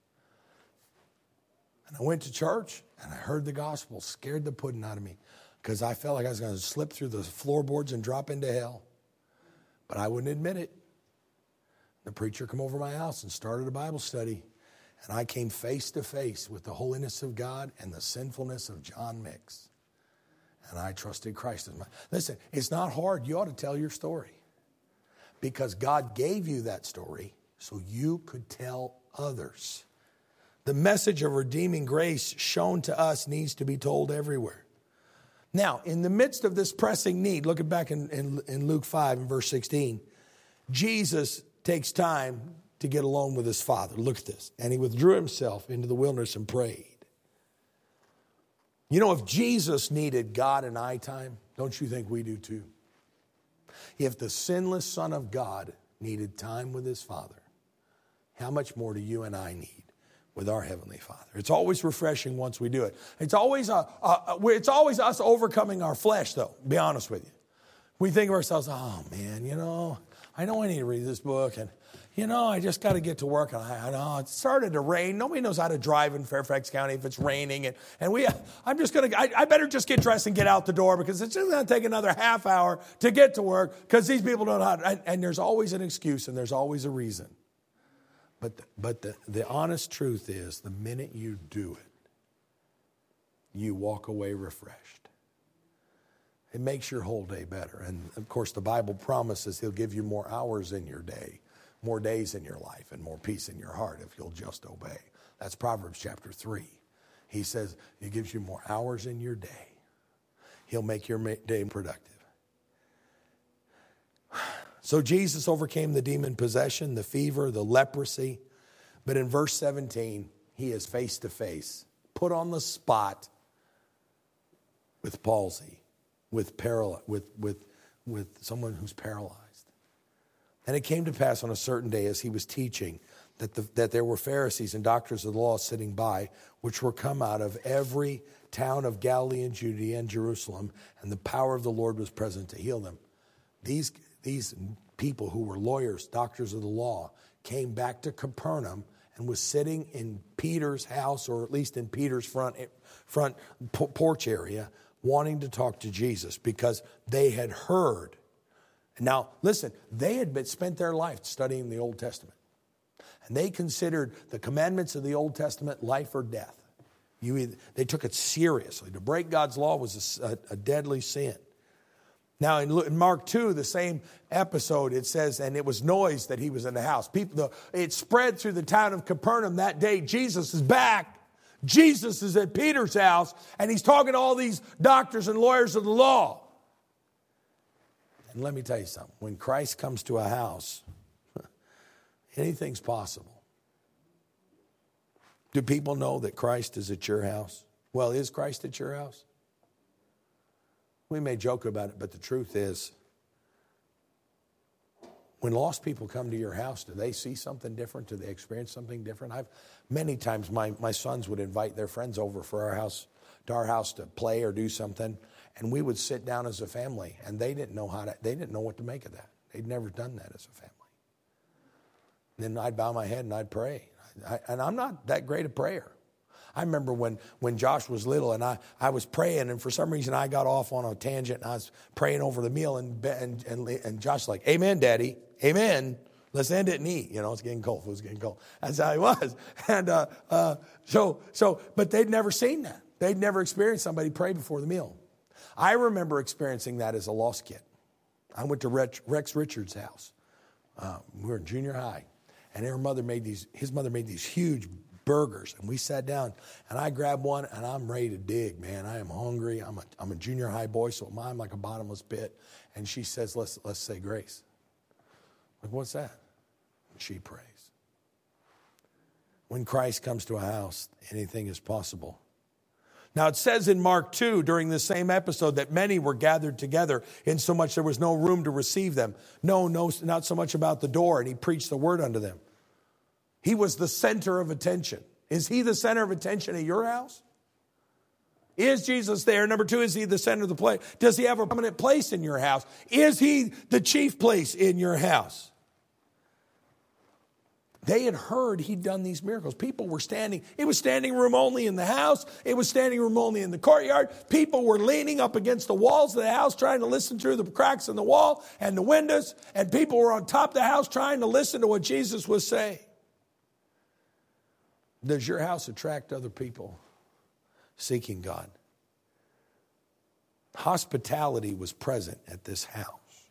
And I went to church, and I heard the gospel, scared the pudding out of me because I felt like I was going to slip through the floorboards and drop into hell. But I wouldn't admit it. The preacher came over my house and started a Bible study, and I came face to face with the holiness of God and the sinfulness of John Mix. And I trusted Christ as my... Listen, it's not hard. You ought to tell your story because God gave you that story so you could tell others. The message of redeeming grace shown to us needs to be told everywhere. Now, in the midst of this pressing need, looking back in Luke 5 and verse 16, Jesus takes time to get alone with his Father. Look at this. And he withdrew himself into the wilderness and prayed. You know, if Jesus needed God and I time, don't you think we do too? If the sinless Son of God needed time with his Father, how much more do you and I need with our Heavenly Father? It's always refreshing once we do it. It's always us overcoming our flesh, though, to be honest with you. We think of ourselves, oh, man, I know I need to read this book, and, I just got to get to work. And I know it started to rain. Nobody knows how to drive in Fairfax County if it's raining. And I better just get dressed and get out the door because it's just going to take another half hour to get to work because these people don't know how to. And there's always an excuse and there's always a reason. But the honest truth is the minute you do it, you walk away refreshed. It makes your whole day better. And, of course, the Bible promises he'll give you more hours in your day, more days in your life, and more peace in your heart if you'll just obey. That's Proverbs chapter 3. He says he gives you more hours in your day. He'll make your day productive. So Jesus overcame the demon possession, the fever, the leprosy. But in verse 17, he is face to face, put on the spot with palsy, with someone who's paralyzed. And it came to pass on a certain day as he was teaching that there were Pharisees and doctors of the law sitting by, which were come out of every town of Galilee and Judea and Jerusalem, and the power of the Lord was present to heal them. These people who were lawyers, doctors of the law, came back to Capernaum and was sitting in Peter's house, or at least in Peter's front porch area, wanting to talk to Jesus because they had heard. Now, listen, they had spent their life studying the Old Testament. And they considered the commandments of the Old Testament life or death. They took it seriously. To break God's law was a deadly sin. Now, in Mark 2, the same episode, it says, and it was noise that he was in the house. It spread through the town of Capernaum that day. Jesus is back. Jesus is at Peter's house, and he's talking to all these doctors and lawyers of the law. And let me tell you something. When Christ comes to a house, anything's possible. Do people know that Christ is at your house? Well, is Christ at your house? We may joke about it, but the truth is, when lost people come to your house, do they see something different? Do they experience something different? Many times my sons would invite their friends over to our house to play or do something, and we would sit down as a family, and they didn't know what to make of that. They'd never done that as a family. And then I'd bow my head and I'd pray. And I'm not that great a prayer. I remember when Josh was little and I was praying, and for some reason I got off on a tangent and I was praying over the meal, and Josh was like, "Amen, Daddy, amen. Let's end it and eat." It's getting cold. It was getting cold. That's how he was. And but they'd never seen that. They'd never experienced somebody pray before the meal. I remember experiencing that as a lost kid. I went to Rex Richards' house. We were in junior high, and his mother made these huge burgers, and we sat down, and I grabbed one, and I'm ready to dig, man. I am hungry. I'm a junior high boy, so I'm like a bottomless pit. And she says, let's say grace. Like, what's that? And she prays. When Christ comes to a house, anything is possible. Now it says in Mark 2 during this same episode that many were gathered together insomuch there was no room to receive them. No, not so much about the door, and he preached the word unto them. He was the center of attention. Is he the center of attention at your house? Is Jesus there? Number 2, is he the center of the place? Does he have a prominent place in your house? Is he the chief place in your house? They had heard he'd done these miracles. People were standing. It was standing room only in the house. It was standing room only in the courtyard. People were leaning up against the walls of the house trying to listen through the cracks in the wall and the windows. And people were on top of the house trying to listen to what Jesus was saying. Does your house attract other people seeking God? Hospitality was present at this house.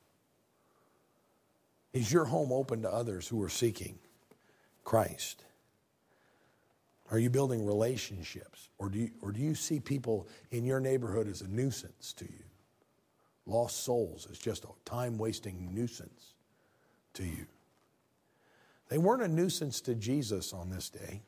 Is your home open to others who are seeking Christ? Are you building relationships? Or do you see people in your neighborhood as a nuisance to you? Lost souls as just a time-wasting nuisance to you. They weren't a nuisance to Jesus on this day.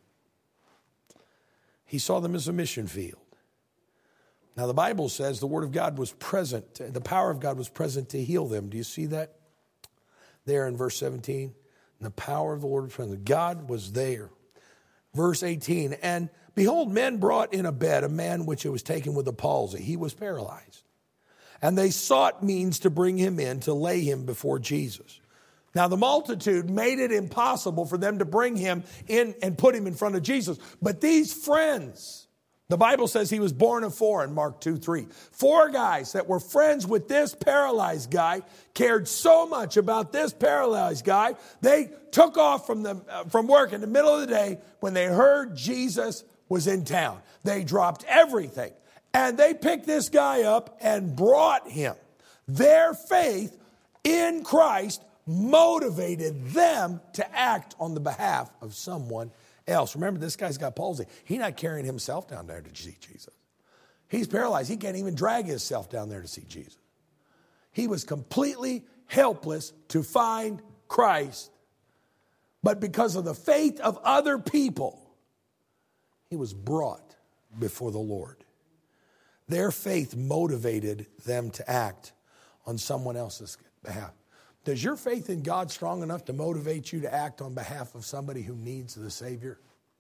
He saw them as a mission field. Now the Bible says the Word of God was present, the power of God was present to heal them. Do you see that? There in verse 17. The power of the Lord was present. God was there. Verse 18. And behold, men brought in a bed a man which was taken with a palsy. He was paralyzed. And they sought means to bring him in to lay him before Jesus. Now the multitude made it impossible for them to bring him in and put him in front of Jesus. But these friends, the Bible says he was born of 4 in Mark 2:3. 4 guys that were friends with this paralyzed guy cared so much about this paralyzed guy, they took off from work in the middle of the day when they heard Jesus was in town. They dropped everything and they picked this guy up and brought him. Their faith in Christ motivated them to act on the behalf of someone else. Remember, this guy's got palsy. He's not carrying himself down there to see Jesus. He's paralyzed. He can't even drag himself down there to see Jesus. He was completely helpless to find Christ. But because of the faith of other people, he was brought before the Lord. Their faith motivated them to act on someone else's behalf. Does your faith in God strong enough to motivate you to act on behalf of somebody who needs the Savior?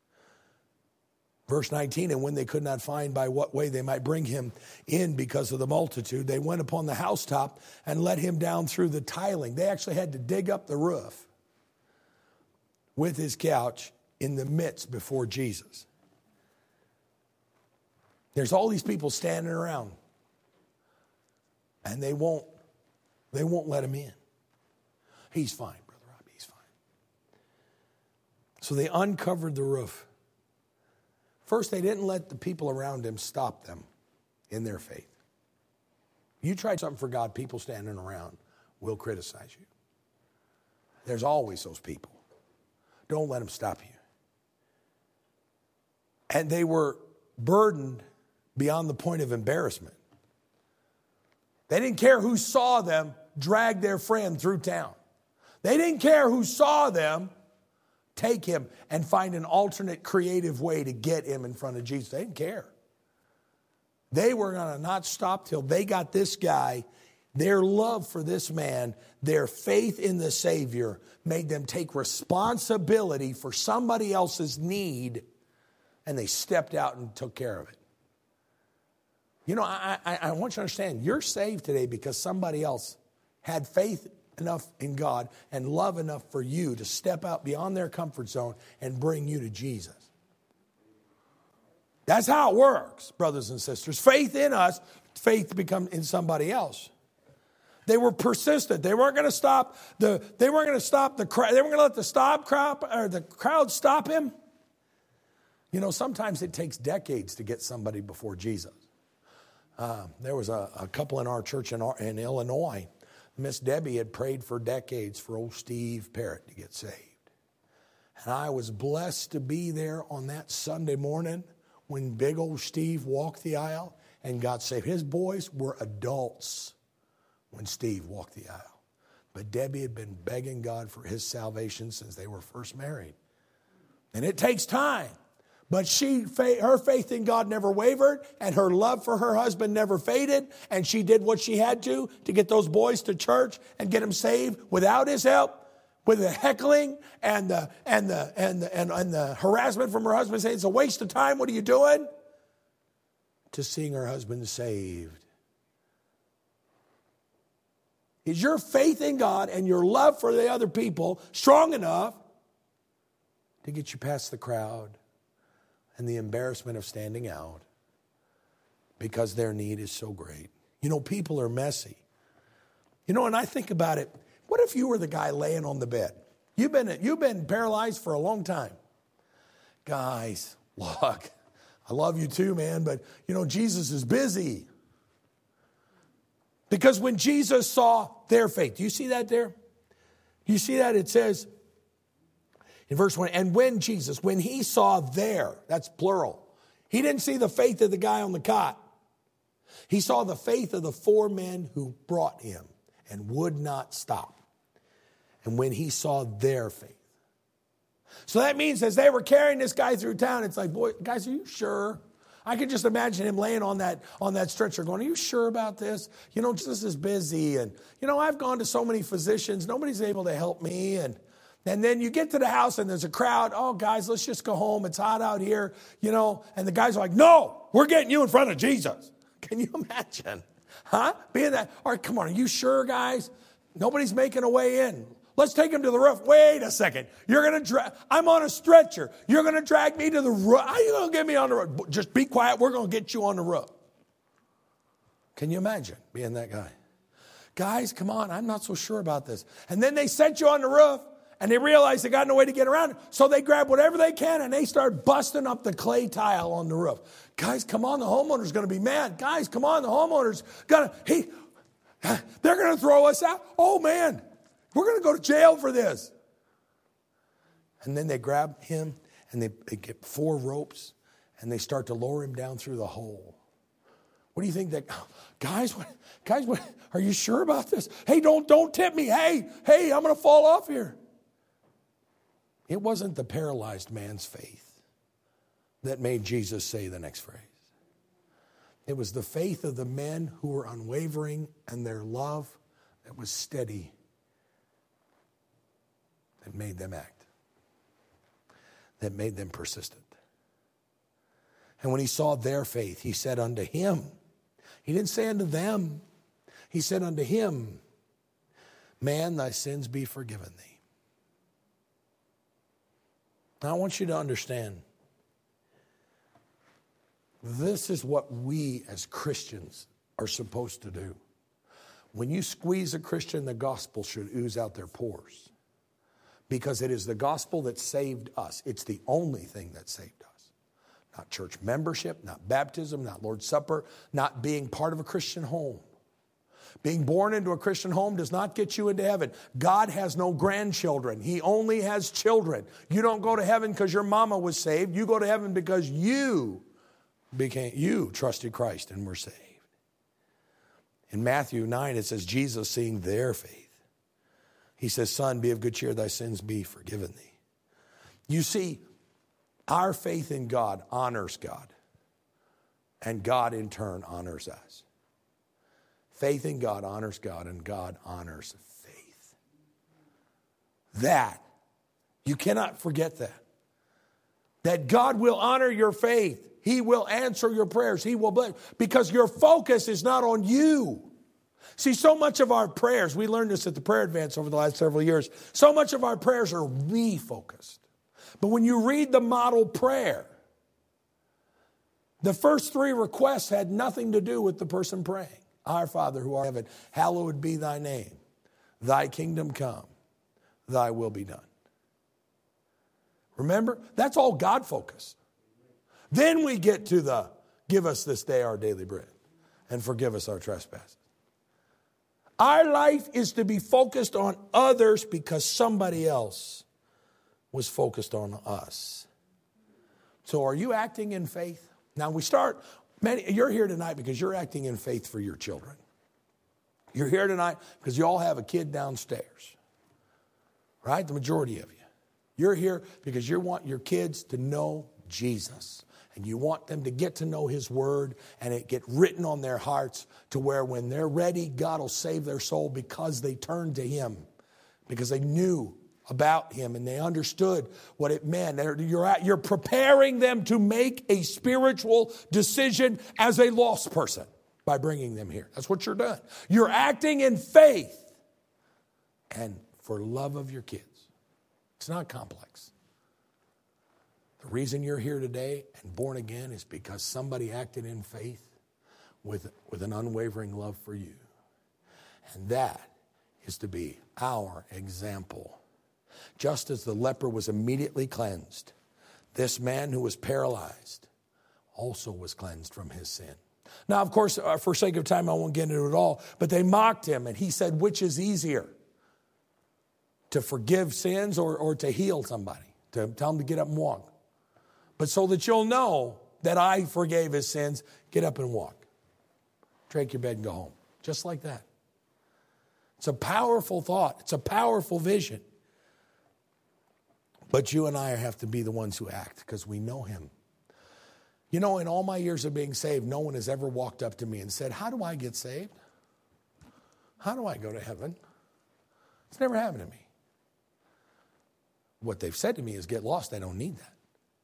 Verse 19, and when they could not find by what way they might bring him in because of the multitude, they went upon the housetop and let him down through the tiling. They actually had to dig up the roof with his couch in the midst before Jesus. There's all these people standing around, and they won't let him in. He's fine, Brother Robbie, he's fine. So they uncovered the roof. First, they didn't let the people around him stop them in their faith. You try something for God, people standing around will criticize you. There's always those people. Don't let them stop you. And they were burdened beyond the point of embarrassment. They didn't care who saw them drag their friend through town. They didn't care who saw them take him and find an alternate creative way to get him in front of Jesus. They didn't care. They were going to not stop till they got this guy. Their love for this man, their faith in the Savior made them take responsibility for somebody else's need, and they stepped out and took care of it. You know, I want you to understand, you're saved today because somebody else had faith enough in God and love enough for you to step out beyond their comfort zone and bring you to Jesus. That's how it works, brothers and sisters. Faith in us, faith becomes in somebody else. They were persistent. They weren't going to stop the crowd. They weren't going to let the crowd stop him. You know, sometimes it takes decades to get somebody before Jesus. There was a couple in our church in Illinois. Miss Debbie had prayed for decades for old Steve Parrott to get saved. And I was blessed to be there on that Sunday morning when big old Steve walked the aisle and got saved. His boys were adults when Steve walked the aisle. But Debbie had been begging God for his salvation since they were first married. And it takes time. But her faith in God never wavered, and her love for her husband never faded, and she did what she had to get those boys to church and get them saved without his help, with the heckling and the harassment from her husband saying, it's a waste of time, what are you doing? To seeing her husband saved. Is your faith in God and your love for the other people strong enough to get you past the crowd and the embarrassment of standing out because their need is so great? You know, people are messy. You know, and I think about it, what if you were the guy laying on the bed? You've been paralyzed for a long time. Guys, look, I love you too, man, but you know, Jesus is busy. Because when Jesus saw their faith, do you see that there? You see that? It says in verse 1, and when he saw their, that's plural. He didn't see the faith of the guy on the cot. He saw the faith of the 4 men who brought him and would not stop. And when he saw their faith. So that means as they were carrying this guy through town, it's like, boy, guys, are you sure? I could just imagine him laying on that stretcher going, are you sure about this? You know, Jesus is busy. And, you know, I've gone to so many physicians. Nobody's able to help me. And then you get to the house and there's a crowd. Oh, guys, let's just go home. It's hot out here, you know. And the guys are like, no, we're getting you in front of Jesus. Can you imagine? Huh? Being that, all right, come on, are you sure, guys? Nobody's making a way in. Let's take him to the roof. Wait a second. I'm on a stretcher. You're going to drag me to the roof. How are you going to get me on the roof? Just be quiet. We're going to get you on the roof. Can you imagine being that guy? Guys, come on. I'm not so sure about this. And then they set you on the roof and they realize they got no way to get around. So they grab whatever they can and they start busting up the clay tile on the roof. Guys, come on. The homeowner's going to be mad. Guys, come on. The homeowner's they're going to throw us out. Oh, man. We're going to go to jail for this. And then they grab him and they get 4 ropes and they start to lower him down through the hole. What do you think that, guys, are you sure about this? Hey, don't tip me. Hey, I'm going to fall off here. It wasn't the paralyzed man's faith that made Jesus say the next phrase. It was the faith of the men who were unwavering and their love that was steady that made them act, that made them persistent. And when he saw their faith, he said unto him, he didn't say unto them, he said unto him, man, thy sins be forgiven thee. Now I want you to understand, this is what we as Christians are supposed to do. When you squeeze a Christian, the gospel should ooze out their pores. Because it is the gospel that saved us. It's the only thing that saved us. Not church membership, not baptism, not Lord's Supper, not being part of a Christian home. Being born into a Christian home does not get you into heaven. God has no grandchildren. He only has children. You don't go to heaven because your mama was saved. You go to heaven because you trusted Christ and were saved. In Matthew 9, it says, Jesus seeing their faith. He says, son, be of good cheer, thy sins be forgiven thee. You see, our faith in God honors God. And God in turn honors us. Faith in God honors God and God honors faith. That, you cannot forget that. That God will honor your faith. He will answer your prayers. He will bless. Because your focus is not on you. See, so much of our prayers, we learned this at the prayer advance over the last several years, so much of our prayers are me-focused. But when you read the model prayer, the first 3 requests had nothing to do with the person praying. Our Father who art in heaven, hallowed be thy name. Thy kingdom come, thy will be done. Remember, that's all God-focused. Then we get to the, give us this day our daily bread and forgive us our trespasses. Our life is to be focused on others because somebody else was focused on us. So are you acting in faith? Now you're here tonight because you're acting in faith for your children. You're here tonight because you all have a kid downstairs. Right? The majority of you. You're here because you want your kids to know Jesus. And you want them to get to know His Word and it get written on their hearts to where when they're ready, God will save their soul because they turned to Him. Because they knew about Him and they understood what it meant. You're preparing them to make a spiritual decision as a lost person by bringing them here. That's what you're doing. You're acting in faith and for love of your kids. It's not complex. The reason you're here today and born again is because somebody acted in faith with an unwavering love for you. And that is to be our example. Just as the leper was immediately cleansed, this man who was paralyzed also was cleansed from his sin. Now, of course, for sake of time, I won't get into it all, but they mocked him and he said, which is easier? To forgive sins or to heal somebody? To tell them to get up and walk? But so that you'll know that I forgave his sins, get up and walk. Take your bed and go home. Just like that. It's a powerful thought. It's a powerful vision. But you and I have to be the ones who act because we know Him. You know, in all my years of being saved, no one has ever walked up to me and said, how do I get saved? How do I go to heaven? It's never happened to me. What they've said to me is, get lost. I don't need that.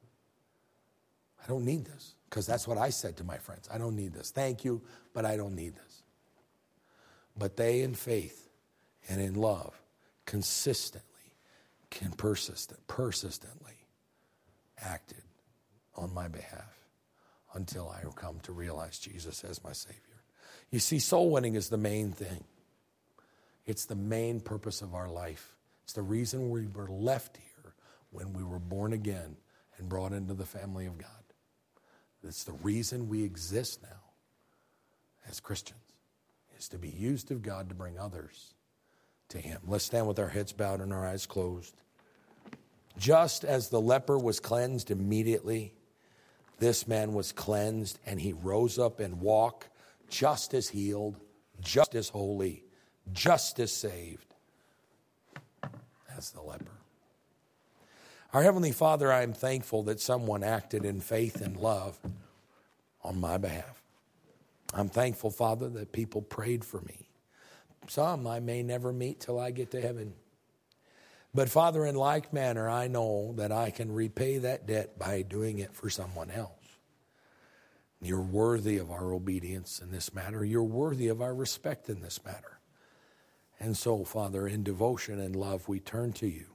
I don't need this. Because that's what I said to my friends. I don't need this. Thank you, but I don't need this. But they in faith and in love consistently, persistently acted on my behalf until I come to realize Jesus as my Savior. You see, soul winning is the main thing. It's the main purpose of our life. It's the reason we were left here when we were born again and brought into the family of God. It's the reason we exist now as Christians, is to be used of God to bring others to Him. Let's stand with our heads bowed and our eyes closed. Just as the leper was cleansed immediately, this man was cleansed and he rose up and walked just as healed, just as holy, just as saved as the leper. Our Heavenly Father, I am thankful that someone acted in faith and love on my behalf. I'm thankful, Father, that people prayed for me. Some I may never meet till I get to heaven. But Father, in like manner, I know that I can repay that debt by doing it for someone else. You're worthy of our obedience in this matter. You're worthy of our respect in this matter. And so, Father, in devotion and love, we turn to you.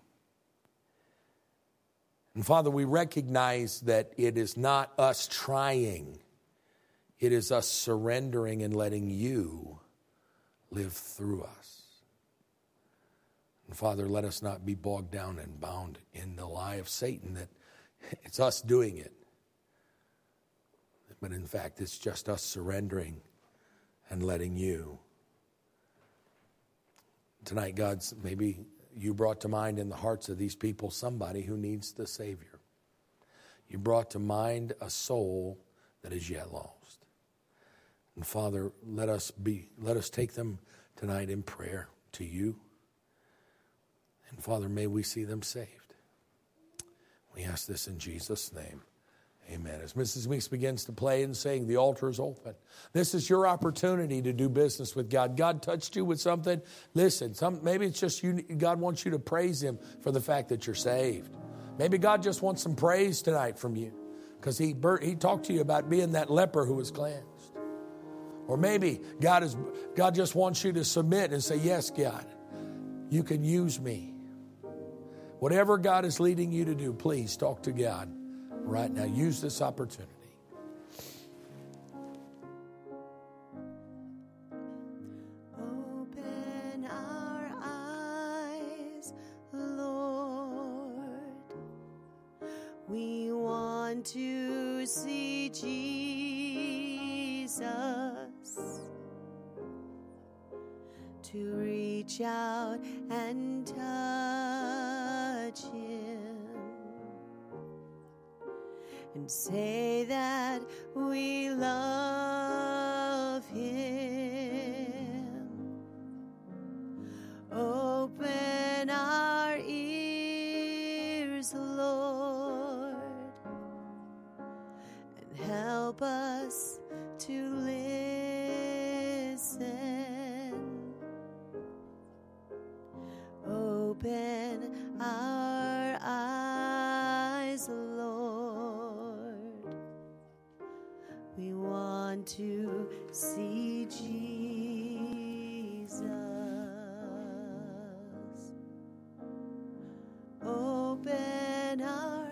And Father, we recognize that it is not us trying. It is us surrendering and letting you live through us. And Father, let us not be bogged down and bound in the lie of Satan that it's us doing it. But in fact, it's just us surrendering and letting you. Tonight, God, maybe you brought to mind in the hearts of these people somebody who needs the Savior. You brought to mind a soul that is yet lost. And Father, let us take them tonight in prayer to you. And Father, may we see them saved. We ask this in Jesus' name. Amen. As Mrs. Weeks begins to play and sing, the altar is open. This is your opportunity to do business with God. God touched you with something. Listen, maybe it's just you. God wants you to praise Him for the fact that you're saved. Maybe God just wants some praise tonight from you because He talked to you about being that leper who was cleansed. Or maybe God just wants you to submit and say, yes, God, you can use me. Whatever God is leading you to do, please talk to God. Right now, use this opportunity. Open our eyes, Lord. We want to see Jesus, to reach out and touch Him. And say that we love Him. Open our ears, Open our eyes, Lord. We want to see Jesus. Open our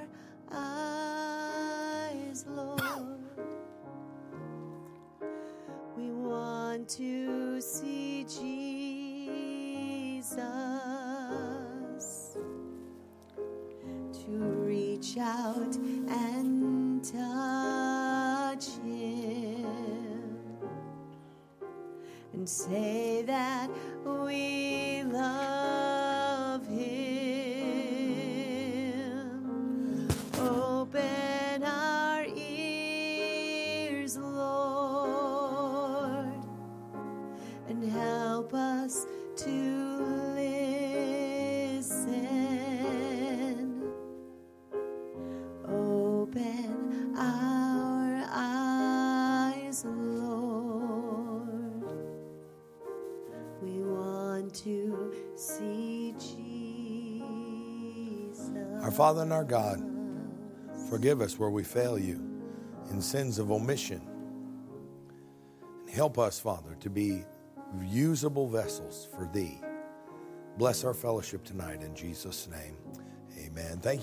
eyes, Lord. We want to see Jesus. To reach out and touch Him and say that we love Him. Open our ears, Lord, and help us to open our eyes, Lord. We want to see Jesus. Our Father and our God, forgive us where we fail you in sins of omission. And help us, Father, to be usable vessels for Thee. Bless our fellowship tonight in Jesus' name. Amen. Thank you.